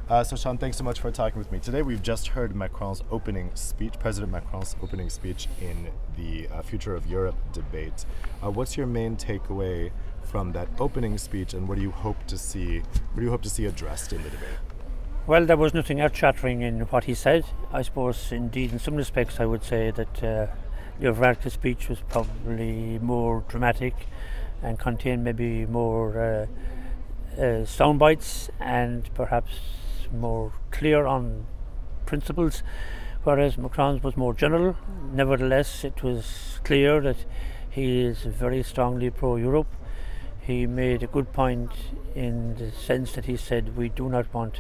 So Sean, thanks so much for talking with me today. We've just heard Macron's opening speech, President Macron's opening speech in the Future of Europe debate. What's your main takeaway from that opening speech, and what do you hope to see? What do you hope to see addressed in the debate? Well, there was nothing earth-shattering in what he said. I suppose, indeed, in some respects, I would say that the Varadkar speech was probably more dramatic and contained maybe more sound bites and perhaps more clear on principles, whereas Macron's was more general. Nevertheless, it was clear that he is very strongly pro-Europe. He made a good point in the sense that he said we do not want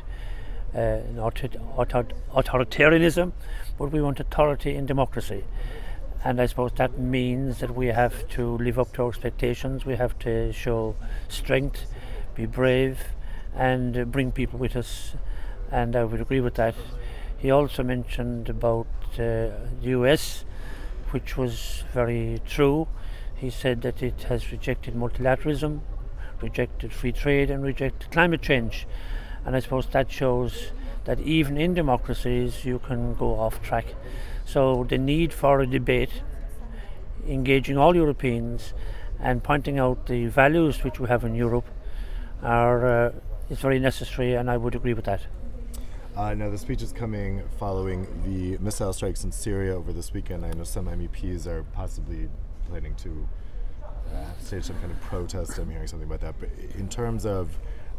authoritarianism, but we want authority in democracy. And I suppose that means that we have to live up to our expectations. We have to show strength, be brave, and bring people with us. And I would agree with that. He also mentioned about the US, which was very true. He said that it has rejected multilateralism, rejected free trade, and rejected climate change. And I suppose that shows that even in democracies you can go off track. So the need for a debate, engaging all Europeans and pointing out the values which we have in Europe is very necessary, and I would agree with that. Now, the speech is coming following the missile strikes in Syria over this weekend. I know some MEPs are possibly planning to stage some kind of protest. I'm hearing something about that. But in terms of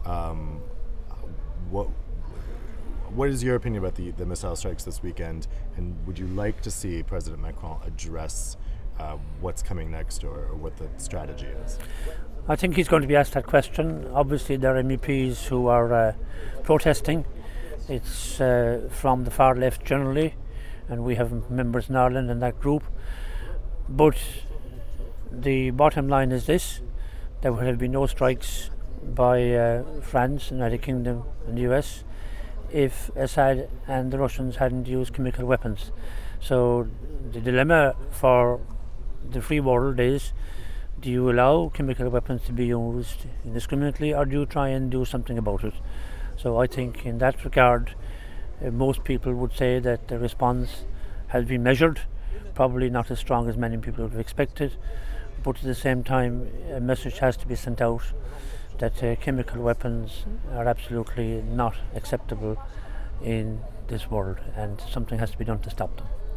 what is your opinion about the missile strikes this weekend, and would you like to see President Macron address what's coming next or what the strategy is? I think he's going to be asked that question. Obviously, there are MEPs who are protesting. It's from the far left generally, and we have members in Ireland in that group. But the bottom line is this: there would have been no strikes by France, United Kingdom and the US if Assad and the Russians hadn't used chemical weapons. So the dilemma for the free world is, do you allow chemical weapons to be used indiscriminately, or do you try and do something about it? So I think in that regard, most people would say that the response has been measured, probably not as strong as many people would have expected, but at the same time a message has to be sent out that chemical weapons are absolutely not acceptable in this world, and something has to be done to stop them.